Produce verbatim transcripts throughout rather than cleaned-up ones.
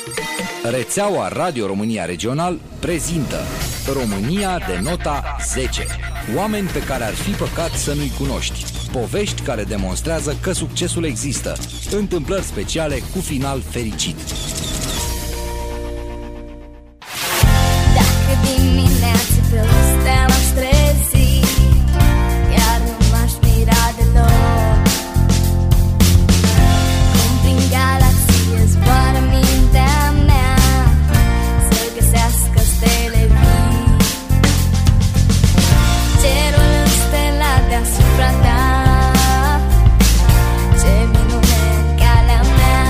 Rețeaua Radio România Regional prezintă România de nota zece. Oameni pe care ar fi păcat să nu-i cunoști. Povești care demonstrează că succesul există. Întâmplări speciale cu final fericit. Dacă dimineața pe ăsta m-aș trezi, chiar nu m-aș mira deloc. Cum prin galaxie zboară mintea mea să găsească stele vii. Cerul înstelat deasupra ta, ce minune în calea mea.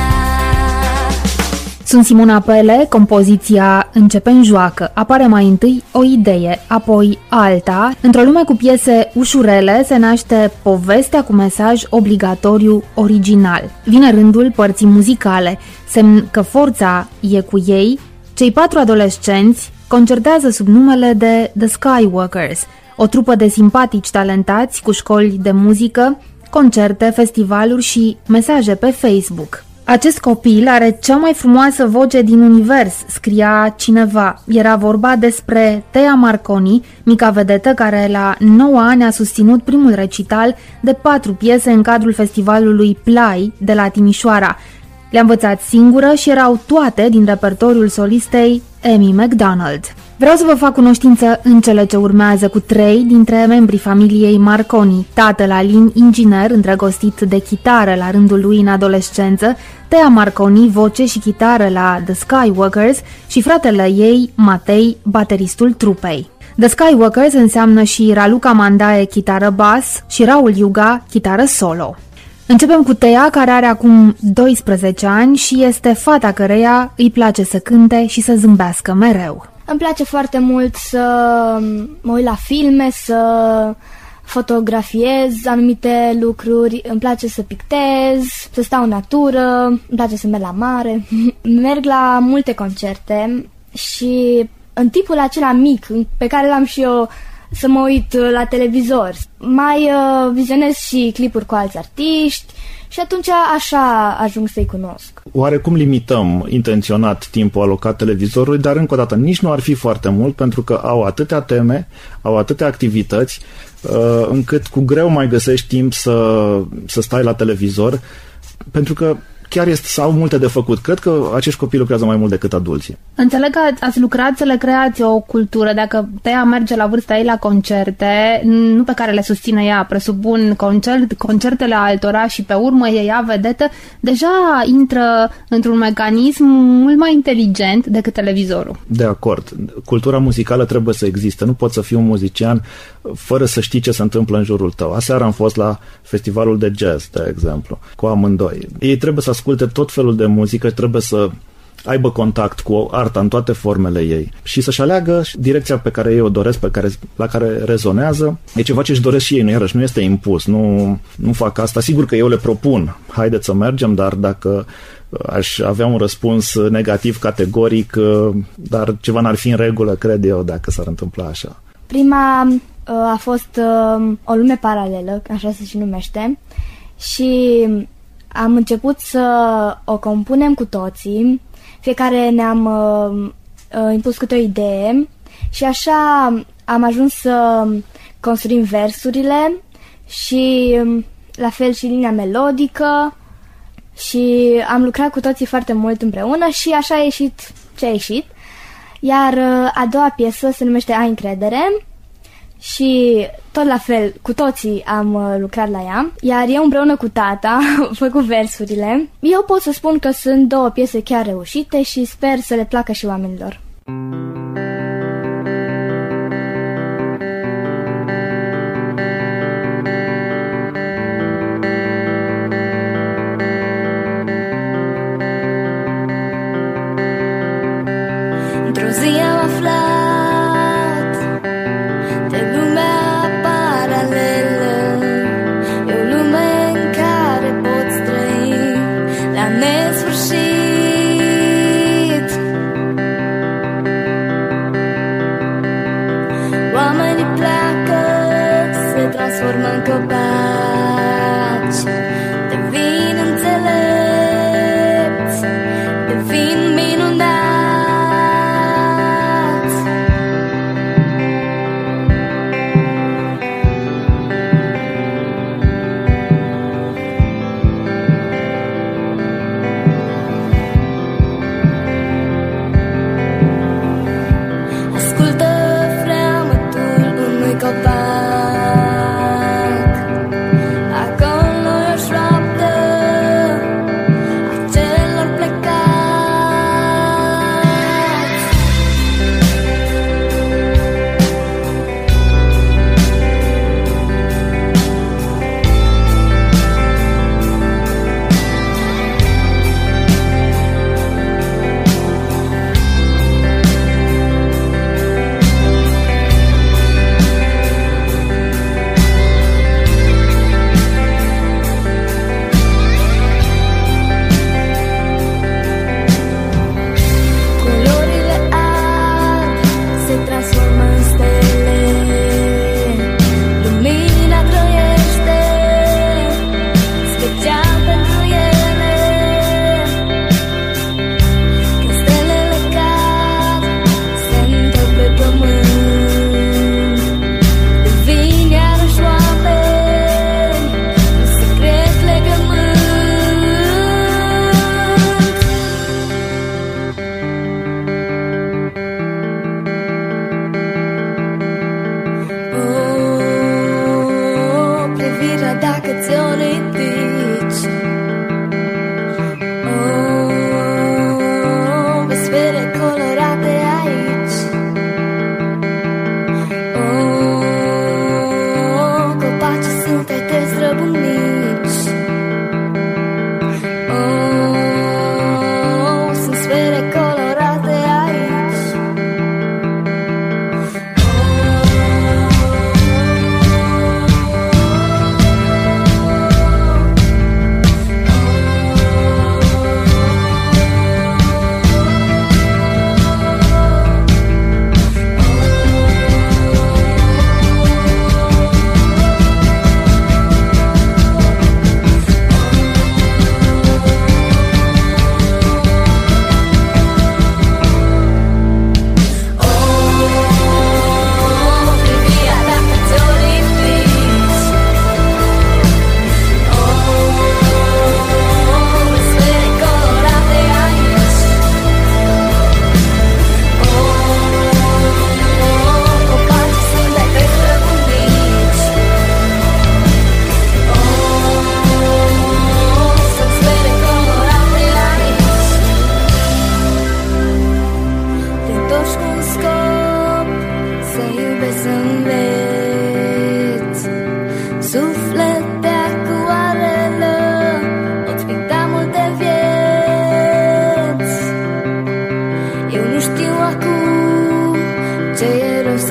Sunt Simona Pele, compoziția Începe în joacă. Apare mai întâi o idee, apoi alta. Într-o lume cu piese ușurele se naște povestea cu mesaj obligatoriu original. Vine rândul părții muzicale, semn că forța e cu ei. Cei patru adolescenți concertează sub numele de The Skywalkers, o trupă de simpatici talentați cu școli de muzică, concerte, festivaluri și mesaje pe Facebook. Acest copil are cea mai frumoasă voce din univers, scria cineva. Era vorba despre Tea Marconi, mica vedetă care la nouă ani a susținut primul recital de patru piese în cadrul festivalului Play de la Timișoara. Le-a învățat singură și erau toate din repertoriul solistei Amy McDonald. Vreau să vă fac cunoștință în cele ce urmează cu trei dintre membrii familiei Marconi. Tatăl Alin, inginer, îndrăgostit de chitară la rândul lui în adolescență, Tea Marconi, voce și chitară la The Skywalkers și fratele ei, Matei, bateristul trupei. The Skywalkers înseamnă și Raluca Mandae, chitară bas, și Raul Iuga, chitară solo. Începem cu Tea, care are acum doisprezece ani și este fata căreia îi place să cânte și să zâmbească mereu. Îmi place foarte mult să mă uit la filme, să fotografiez anumite lucruri, îmi place să pictez, să stau în natură, îmi place să merg la mare. Merg la multe concerte și în tipul acela mic pe care l-am și eu, să mă uit la televizor, mai uh, vizionez și clipuri cu alți artiști și atunci așa ajung să-i cunosc. Oarecum limităm intenționat timpul alocat televizorului, dar încă o dată nici nu ar fi foarte mult, pentru că au atâtea teme, au atâtea activități, uh, încât cu greu mai găsești timp să, să stai la televizor, pentru că chiar este, sau multe de făcut. Cred că acești copii lucrează mai mult decât adulții. Înțeleg că ați lucrat să le creați o cultură. Dacă Tea merge la vârsta ei la concerte, nu pe care le susține ea, presupun concert, concertele altora și pe urmă e ea vedetă, deja intră într-un mecanism mult mai inteligent decât televizorul. De acord. Cultura muzicală trebuie să existe. Nu poți să fii un muzician fără să știi ce se întâmplă în jurul tău. Aseară am fost la festivalul de jazz, de exemplu, cu amândoi. Ei trebuie să asculte tot felul de muzică, trebuie să aibă contact cu arta în toate formele ei și să-și aleagă direcția pe care ei o doresc, pe care, la care rezonează. E ceva ce își doresc și ei, nu, iarăși, nu este impus, nu, nu fac asta. Sigur că eu le propun, haideți să mergem, dar dacă aș avea un răspuns negativ, categoric, dar ceva n-ar fi în regulă, cred eu, dacă s-ar întâmpla așa. Prima a fost o lume paralelă, așa se și numește, și am început să o compunem cu toții, fiecare ne-am uh, impus câte o idee și așa am ajuns să construim versurile și la fel și linia melodică și am lucrat cu toții foarte mult împreună și așa a ieșit ce a ieșit. Iar uh, a doua piesă se numește Ai încredere și tot la fel, cu toții am uh, lucrat la ea, iar eu împreună cu tata am făcut versurile. Eu pot să spun că sunt două piese chiar reușite și sper să le placă și oamenilor. Într-o zi am aflat de lumea paralelă. E o lume în care poți trăi la nesfârșit. Oamenii pleacă, se transformă în copaci, devin înțelepți, devin minuni.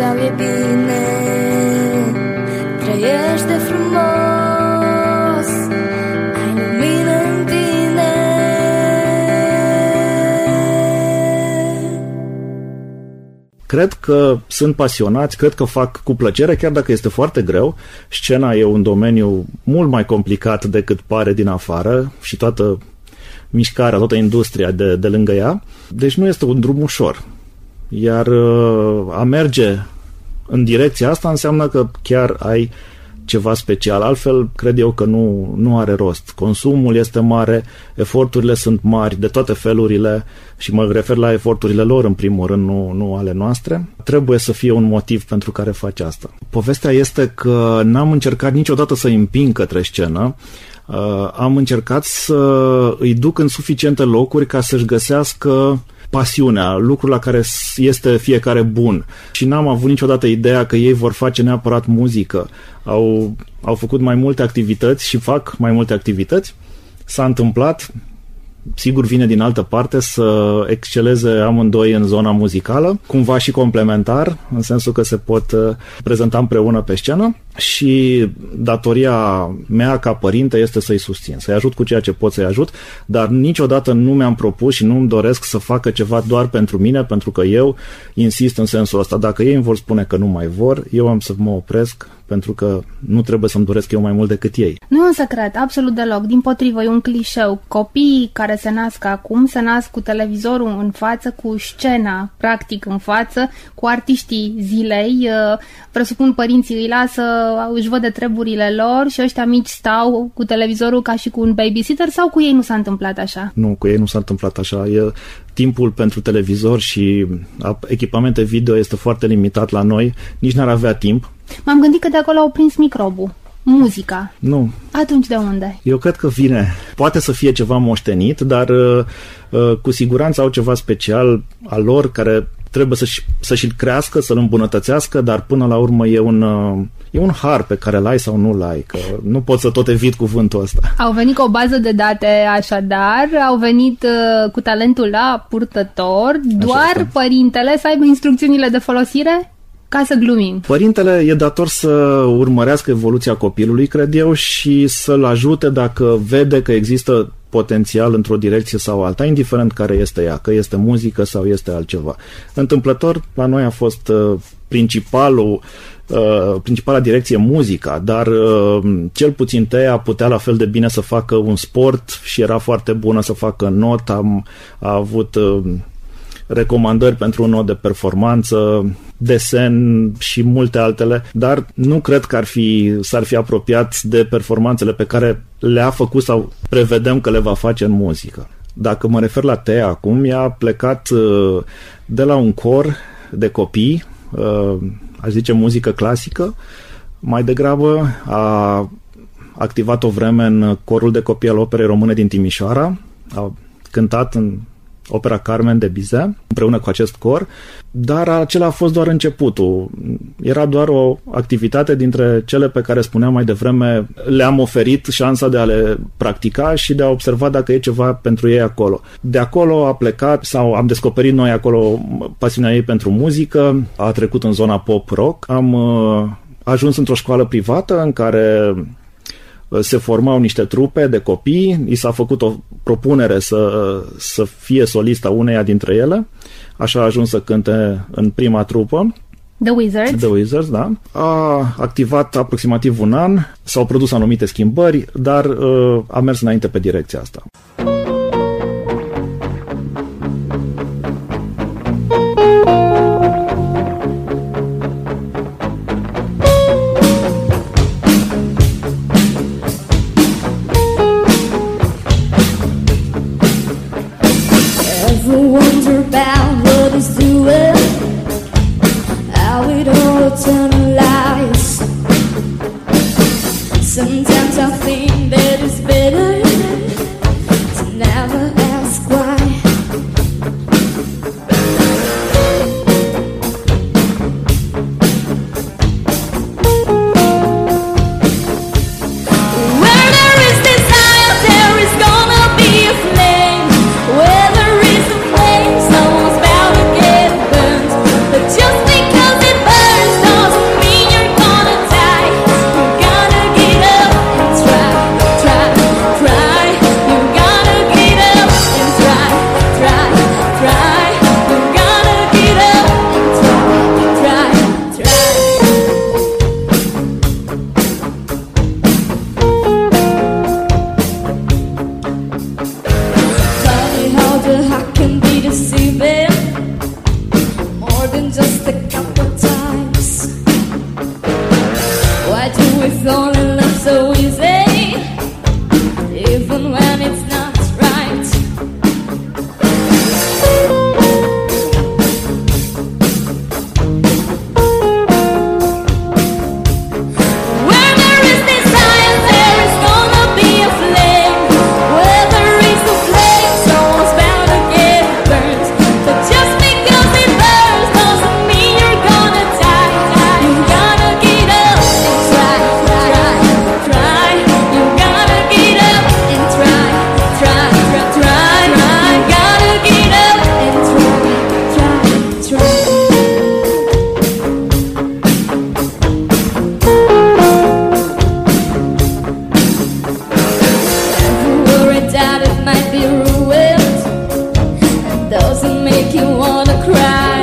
sau e bine. Trăiește frumos, ai lumină în tine. Cred că sunt pasionați, cred că fac cu plăcere, chiar dacă este foarte greu. Scena e un domeniu mult mai complicat decât pare din afară și toată mișcarea, toată industria de, de lângă ea. Deci nu este un drum ușor. Iar a merge în direcția asta înseamnă că chiar ai ceva special. Altfel, cred eu că nu, nu are rost. Consumul este mare, eforturile sunt mari de toate felurile și mă refer la eforturile lor în primul rând, nu, nu ale noastre. Trebuie să fie un motiv pentru care faci asta. Povestea este că n-am încercat niciodată să îi împing către scenă. Uh, am încercat să îi duc în suficiente locuri ca să-și găsească pasiunea, lucrul la care este fiecare bun. Și n-am avut niciodată ideea că ei vor face neapărat muzică. Au, au făcut mai multe activități și fac mai multe activități. S-a întâmplat, sigur vine din altă parte, să exceleze amândoi în zona muzicală, cumva și complementar, în sensul că se pot prezenta împreună pe scenă și datoria mea ca părinte este să-i susțin, să-i ajut cu ceea ce pot să-i ajut, dar niciodată nu mi-am propus și nu-mi doresc să facă ceva doar pentru mine, pentru că eu insist în sensul ăsta. Dacă ei îmi vor spune că nu mai vor, eu am să mă opresc, pentru că nu trebuie să-mi doresc eu mai mult decât ei. Nu e un secret, absolut deloc. Dimpotrivă, e un clișeu. Copiii care se nasc acum se nasc cu televizorul în față, cu scena practic în față, cu artiștii zilei. Presupun părinții îi lasă, își văd de treburile lor și ăștia mici stau cu televizorul ca și cu un babysitter, sau cu ei nu s-a întâmplat așa? Nu, cu ei nu s-a întâmplat așa. E, timpul pentru televizor și echipamente video este foarte limitat la noi. Nici n-ar avea timp. M-am gândit că de acolo au prins microbul. Muzica. Nu. Atunci de unde? Eu cred că vine. Poate să fie ceva moștenit, dar uh, uh, cu siguranță au ceva special al lor care trebuie să-și, să-și crească, să-l îmbunătățească, dar până la urmă e un, uh, e un har pe care l-ai sau nu l-ai, că nu poți să tot evit cuvântul ăsta. Au venit cu o bază de date așadar, au venit uh, cu talentul la purtător, doar părintele să aibă instrucțiunile de folosire? Ca să glumim. Părintele e dator să urmărească evoluția copilului, cred eu, și să-l ajute dacă vede că există potențial într-o direcție sau alta, indiferent care este ea, că este muzică sau este altceva. Întâmplător, la noi a fost uh, principalul, uh, principala direcție muzica, dar uh, cel puțin Tea putea la fel de bine să facă un sport și era foarte bună să facă not, am, a avut... Uh, recomandări pentru un not de performanță, desen și multe altele, dar nu cred că ar fi, s-ar fi apropiat de performanțele pe care le-a făcut sau prevedem că le va face în muzică. Dacă mă refer la Tea acum, ea a plecat uh, de la un cor de copii, uh, aș zice muzică clasică, mai degrabă a activat o vreme în corul de copii al Operei Române din Timișoara, a cântat în Opera Carmen de Bizet, împreună cu acest cor, dar acela a fost doar începutul. Era doar o activitate dintre cele pe care spuneam mai devreme, le-am oferit șansa de a le practica și de a observa dacă e ceva pentru ei acolo. De acolo a plecat, sau am descoperit noi acolo pasiunea ei pentru muzică, a trecut în zona pop-rock, am uh, ajuns într-o școală privată în care se formau niște trupe de copii, i s-a făcut o propunere să, să fie solista uneia dintre ele, așa a ajuns să cânte în prima trupă. The Wizards. The Wizards, da. A activat aproximativ un an, s-au produs anumite schimbări, dar uh, a mers înainte pe direcția asta. Sometimes I think that it's better to never ask why. Where there is desire, there is gonna be a flame. Where there is a flame, someone's bound. make you wanna cry.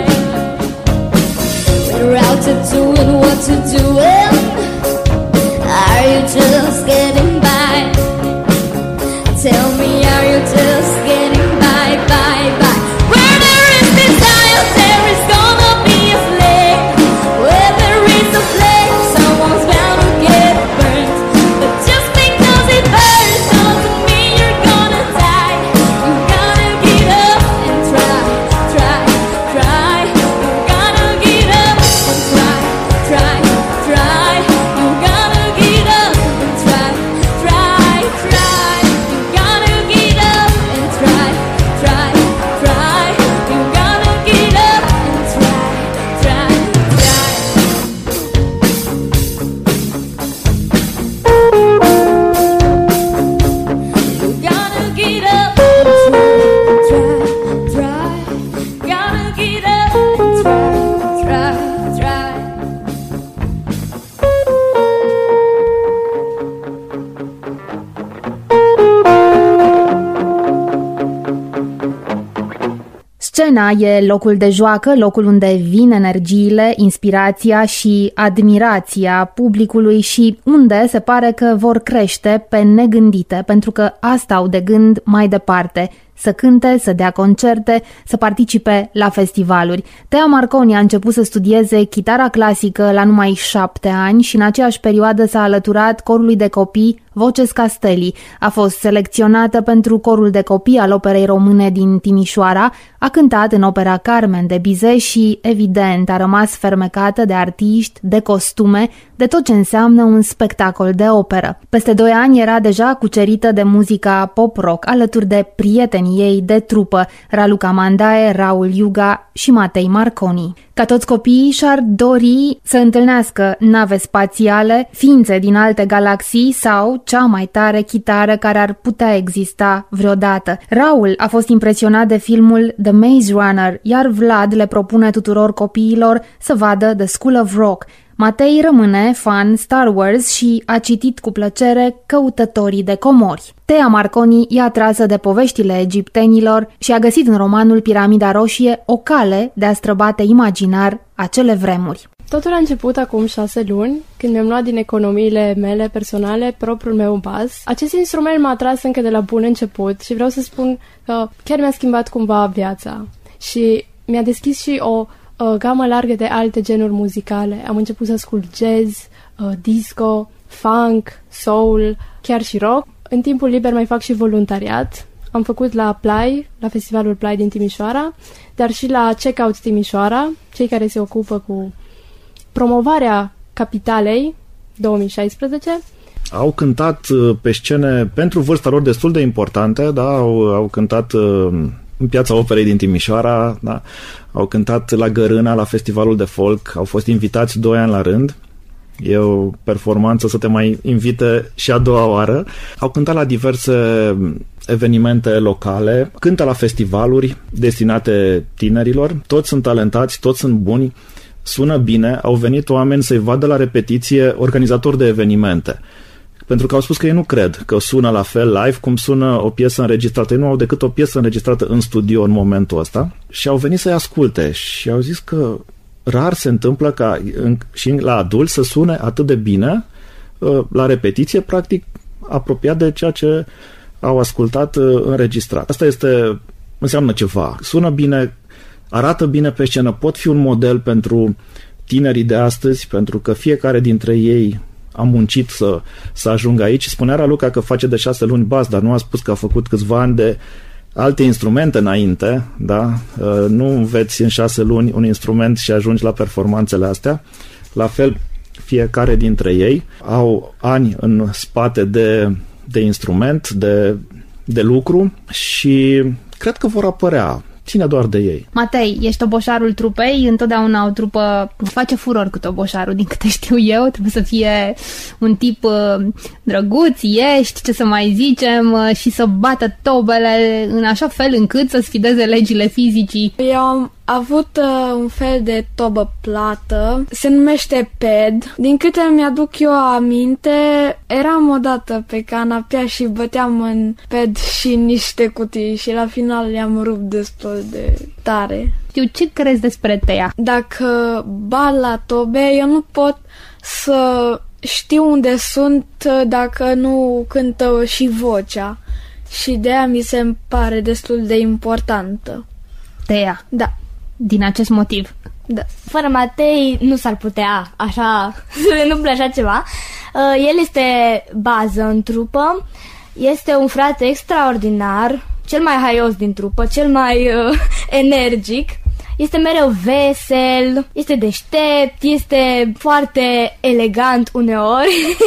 We're out to doing what to doing. Are you just getting by? Tell me, are you just getting by, by, by? Where there is desire, there is gonna be a flame. Where there is a flame, someone's bound to get burned. But just because it burns doesn't mean you're gonna die. You gotta get up and try, try, try. You gotta get up and try, try, try. You gotta get up and try, try, try. You gotta get up and try, try, try. You gotta get up and try, try, try. You gotta get up and try, try, try. Gotta get up and try, try, try. Scena e locul de joacă, locul unde vin energiile, inspirația și admirația publicului și unde se pare că vor crește pe negândite, pentru că asta au de gând mai departe, să cânte, să dea concerte, să participe la festivaluri. Tea Marconi a început să studieze chitara clasică la numai șapte ani și în aceeași perioadă s-a alăturat corului de copii Voces Castelli. A fost selecționată pentru corul de copii al Operei Române din Timișoara, a cântat în opera Carmen de Bizet și, evident, a rămas fermecată de artiști, de costume, de tot ce înseamnă un spectacol de operă. Peste doi ani era deja cucerită de muzica pop-rock, alături de prietenii ei de trupă, Raluca Mandae, Raul Iuga și Matei Marconi. Ca toți copiii, și-ar dori să întâlnească nave spațiale, ființe din alte galaxii sau cea mai tare chitară care ar putea exista vreodată. Raul a fost impresionat de filmul The Maze Runner, iar Vlad le propune tuturor copiilor să vadă The School of Rock. Matei rămâne fan Star Wars și a citit cu plăcere Căutătorii de comori. Tea Marconi e atrasă de poveștile egiptenilor și a găsit în romanul Piramida Roșie o cale de a străbate imaginar acele vremuri. Totul a început acum șase luni, când mi-am luat din economiile mele personale propriul meu bas. Acest instrument m-a atras încă de la bun început și vreau să spun că chiar mi-a schimbat cumva viața și mi-a deschis și o o gamă largă de alte genuri muzicale. Am început să ascult jazz, uh, disco, funk, soul, chiar și rock. În timpul liber mai fac și voluntariat. Am făcut la Play, la Festivalul Play din Timișoara, dar și la Checkout Timișoara, cei care se ocupă cu promovarea capitalei două mii șaisprezece. Au cântat pe scene pentru vârsta lor destul de importante, da? au, au cântat în Piața Operei din Timișoara, da? Au cântat la Gărâna, la Festivalul de Folk, au fost invitați doi ani la rând. E o performanță să te mai invite și a doua oară. Au cântat la diverse evenimente locale, cântă la festivaluri destinate tinerilor. Toți sunt talentați, toți sunt buni, sună bine. Au venit oameni să-i vadă la repetiție organizatori de evenimente. Pentru că au spus că ei nu cred că sună la fel live cum sună o piesă înregistrată. Ei nu au decât o piesă înregistrată în studio în momentul ăsta și au venit să-i asculte și au zis că rar se întâmplă ca în, și la adulți să sune atât de bine la repetiție, practic apropiat de ceea ce au ascultat înregistrat. Asta este, înseamnă ceva. Sună bine, arată bine pe scenă, pot fi un model pentru tinerii de astăzi, pentru că fiecare dintre ei a muncit să, să ajungă aici. Spunea Raluca că face de șase luni bas, dar nu a spus că a făcut câțiva ani de alte instrumente înainte, da? Nu înveți în șase luni un instrument și ajungi la performanțele astea. La fel, fiecare dintre ei au ani în spate de, de instrument, de, de lucru și cred că vor apărea. Ține doar de ei. Matei, ești toboșarul trupei, întotdeauna o trupă face furor cu toboșarul, din câte știu eu, trebuie să fie un tip uh, drăguț, ești, ce să mai zicem, uh, și să bată tobele în așa fel încât să sfideze legile fizicii. Eu am avut uh, un fel de tobă plată, se numește pad. Din câte mi-aduc eu aminte, eram odată pe canapea și băteam în pad și niște cutii și la final le-am rupt destul de tare. Știu, ce crezi despre Tea? Dacă bat la tobe, eu nu pot să știu unde sunt dacă nu cântă și vocea. Și de aia mi se pare destul de importantă. Tea? Da. Din acest motiv? Da. Fără Matei nu s-ar putea așa să ne întâmple așa ceva. El este bază în trupă, este un frate extraordinar, cel mai haios din trupă, cel mai uh, energic. Este mereu vesel, este deștept, este foarte elegant uneori.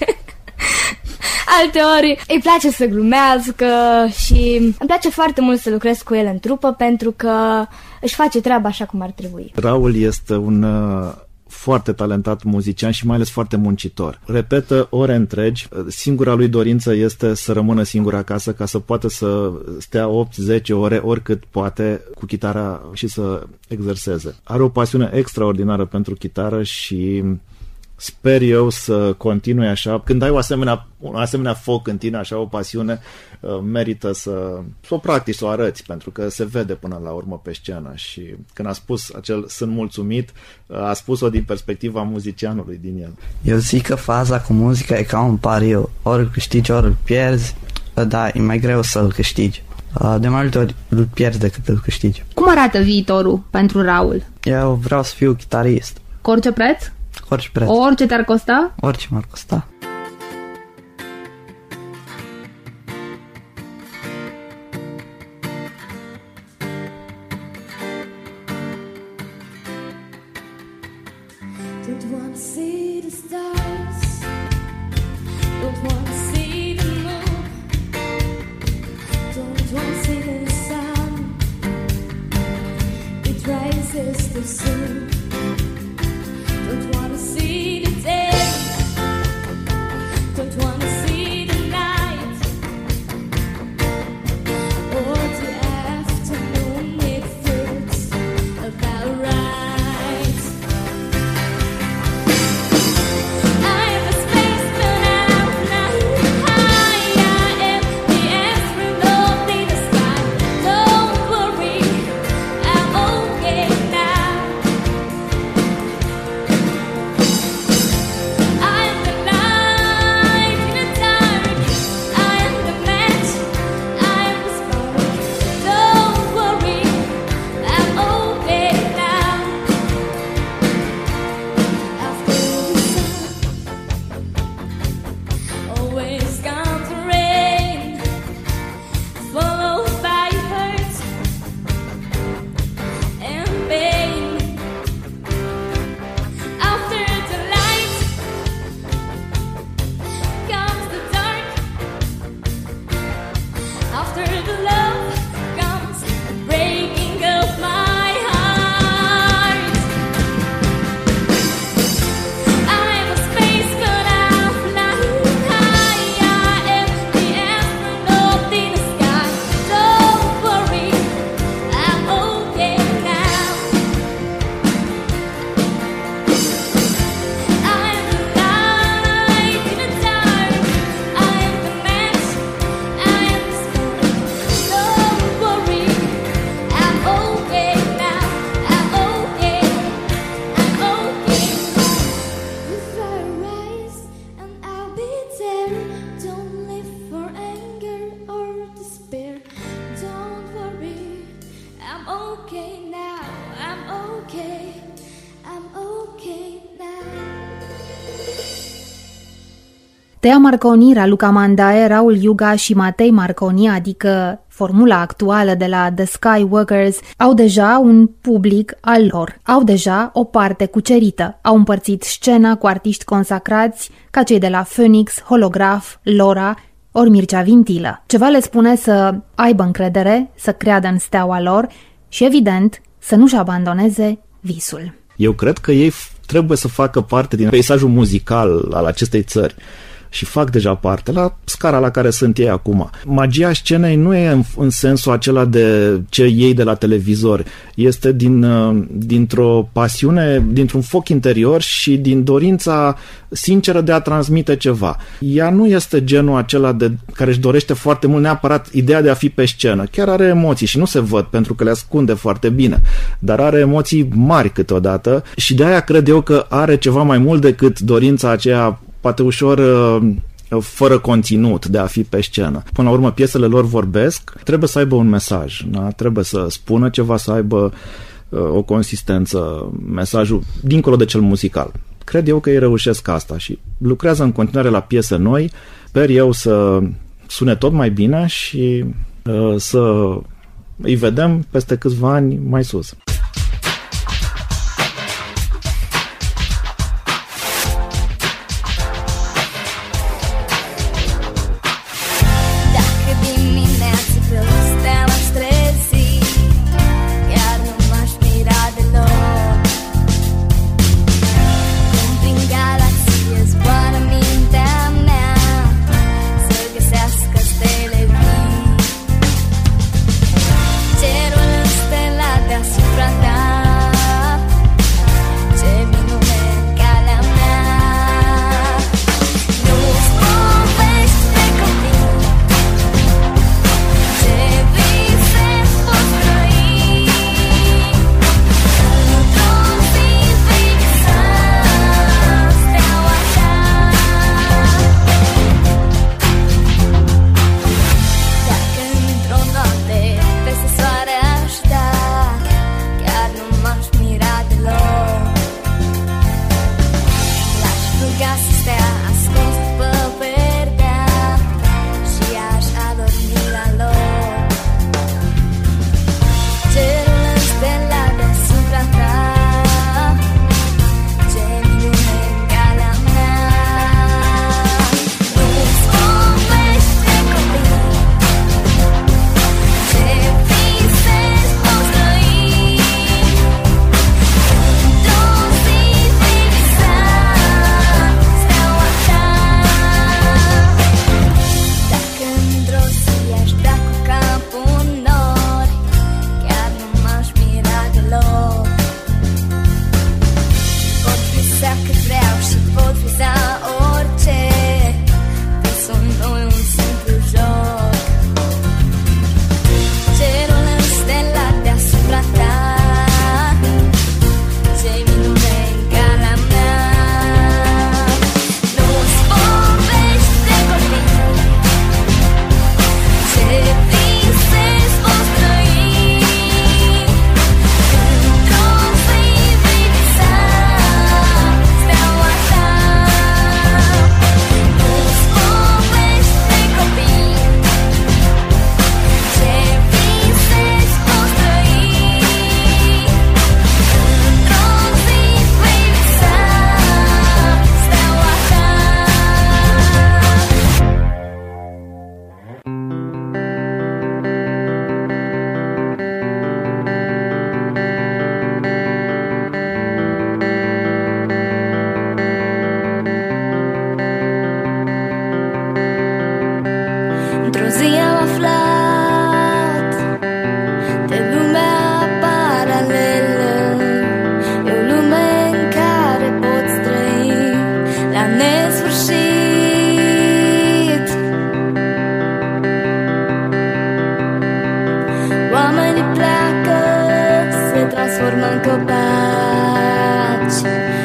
Alteori îi place să glumească și îmi place foarte mult să lucrez cu el în trupă pentru că își face treaba așa cum ar trebui. Raul este un uh, foarte talentat muzician și mai ales foarte muncitor. Repetă ore întregi, singura lui dorință este să rămână singur acasă ca să poată să stea opt zece ore, oricât poate, cu chitara și să exerseze. Are o pasiune extraordinară pentru chitară și sper eu să continue așa. Când ai o asemenea, un asemenea foc în tine, așa o pasiune, merită să, să o practici, să o arăți, pentru că se vede până la urmă pe scenă. Și când a spus acel sunt mulțumit, a spus-o din perspectiva muzicianului din el. Eu zic că faza cu muzica e ca un pariu. Ori îl câștigi, ori îl pierzi, dar e mai greu să îl câștigi. De mai multe ori îl pierzi decât îl câștigi. Cum arată viitorul pentru Raul? Eu vreau să fiu chitarist. Cu orice preț? Orice preț. Orice te-ar costa? Orice m-ar costa. Don't want to see the stars, don't want to see the moon, don't want to see the sun, it rises too soon. Don't want to see the day, don't want to see the night, or the afternoon, it feels about right. I am a spaceman out flying high, I am the astronaut in the sky. Don't worry, I'm okay now. I am the light in the dark, I am the match, I am the spark. Don't worry, I'm okay now. After the sun always comes rain, followed by hurt and pain. After the light comes the dark. After the love comes the breaking of my heart. I am a spaceman out flying high, I am the astronaut in the sky. Don't worry, I'm okay now. I am the light in the dark, I am the match, I am the spark. Don't worry, I'm okay now. I'm okay, I'm okay. If I rise and I'll be there, don't live for anger or despair. Don't worry, I'm okay now. I'm okay, I'm okay now. Tea Marconi, Raluca Mandae, Raul Iuga și Matei Marconi, adică formula actuală de la The Skywalkers, au deja un public al lor, au deja o parte cucerită, au împărțit scena cu artiști consacrați ca cei de la Phoenix, Holograf, Lora ori Mircea Vintilă. Ceva le spune să aibă încredere, să creadă în steaua lor și, evident, să nu-și abandoneze visul. Eu cred că ei f- trebuie să facă parte din peisajul muzical al acestei țări. și fac deja parte, la scara la care sunt ei acum. Magia scenei nu e în, în sensul acela de ce iei de la televizor, este din, dintr-o pasiune, dintr-un foc interior și din dorința sinceră de a transmite ceva. Ea nu este genul acela de care își dorește foarte mult neapărat ideea de a fi pe scenă. Chiar are emoții și nu se văd pentru că le ascunde foarte bine, dar are emoții mari câteodată și de aia cred eu că are ceva mai mult decât dorința aceea poate ușor fără conținut de a fi pe scenă. Până la urmă, piesele lor vorbesc, trebuie să aibă un mesaj, da? Trebuie să spună ceva, să aibă o consistență, mesajul dincolo de cel muzical. Cred eu că ei reușesc asta și lucrează în continuare la piese noi. Sper eu să sune tot mai bine și uh, să îi vedem peste câțiva ani mai sus. Oamenii pleacă, se transformă în copaci.